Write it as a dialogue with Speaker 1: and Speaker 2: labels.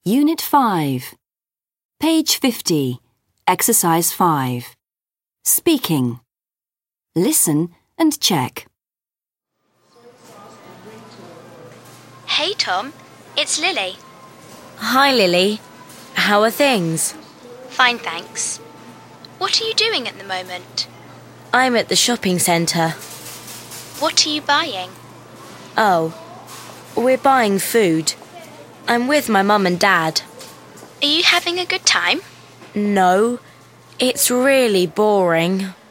Speaker 1: Unit 5. Page 50. Exercise 5. Speaking. Listen and check.
Speaker 2: Hey Tom, it's Lily.
Speaker 3: Hi Lily, how are things?
Speaker 2: Fine, thanks. What are you doing at the moment?
Speaker 3: I'm at the shopping centre.
Speaker 2: What are you buying?
Speaker 3: Oh, we're buying food. I'm with my mum and dad.
Speaker 2: Are you having a good time?
Speaker 3: No, it's really boring.